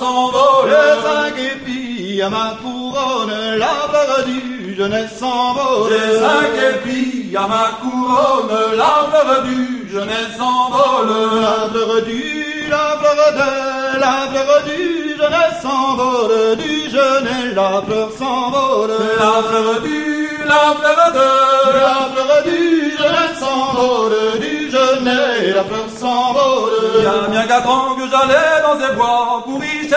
s'envole. Les 5 épis à ma couronne, la fleur du jeunesse s'envole. J'ai 5 épis à ma couronne, la fleur du jeunesse s'envole. La fleur du jeunesse s'envole, du jeune la fleur s'envole. La fleur du jeunesse s'envole, du jeune la fleur s'envole. Il y a bien 4 ans que j'allais dans ces bois pour y